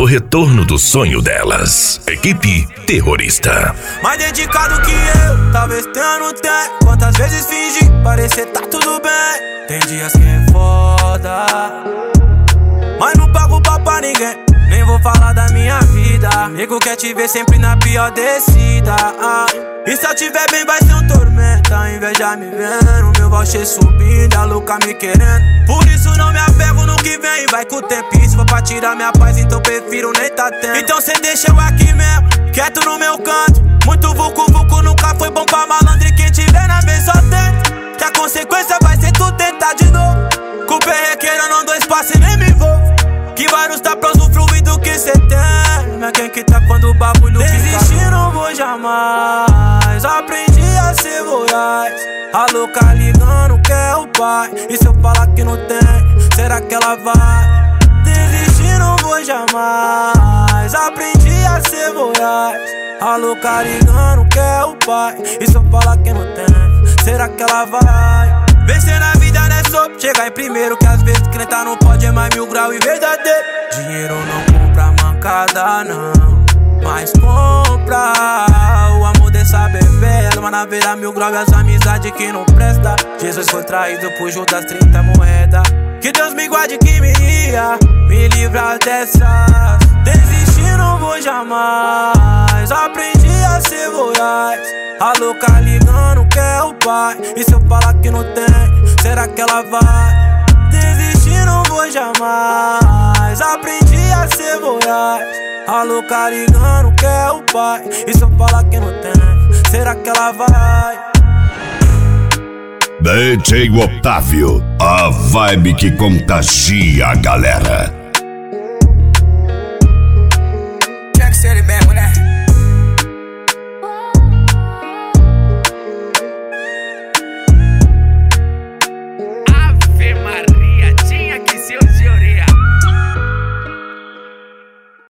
retorno do sonho delas. Equipe Terrorista. Mais dedicado que eu, talvez tenha, não tem. Quantas vezes fingi parecer tá tudo bem. Tem dias que é foda, mas não pago pau pra ninguém. Nem vou falar da minha vida. Amigo quer te ver sempre na pior descida. E se eu tiver bem vai ser um tormenta. A inveja me vendo, meu voucher subindo, a louca me querendo. Por isso não me apego no que vem, vai com o tempo. E se for pra tirar minha paz, então prefiro nem tá tendo. Então cê deixa eu aqui mesmo, quieto no meu canto. Muito vucu-vucu nunca foi bom pra malandro. E quem tiver na vez só tenta, que a consequência vai ser tu tentar de novo. Com o perrequeiro eu não dou espaço e nem me envolvo. Que vários tá pra usufruir do que cê tem. Mas quem que tá quando o bagulho desistir fica? Não vou jamais. Aprendi a ser voraz. A louca ligando que é o pai. E se eu falar que não tem, será que ela vai? Desistir não vou jamais. Aprendi a ser voraz. A louca ligando que é o pai. E se eu falar que não tem, será que ela vai? Vencer na vida não é sobre chegar em primeiro, que às vezes quem tá não pode é mais 1000 graus e verdadeiro. Dinheiro não compra mancada não, mas compra o amor dessa bebê. Ela na beira 1000 graus e as amizades que não presta. Jesus foi traído por Judas 30 moedas. Que Deus me guarde que me ia me livrar dessas. Desistir não vou jamais. Aprendi a ser voraz. A louca ligando que é o pai. E se eu falar que não tem, será que ela vai? Desistir não vou jamais. Aprendi a ser voraz. A louca ligando que é o pai. E se eu falar que não tem, será que ela vai? DJ Otávio, a vibe que contagia a galera. Tinha que ser ele mesmo, né? Ave Maria.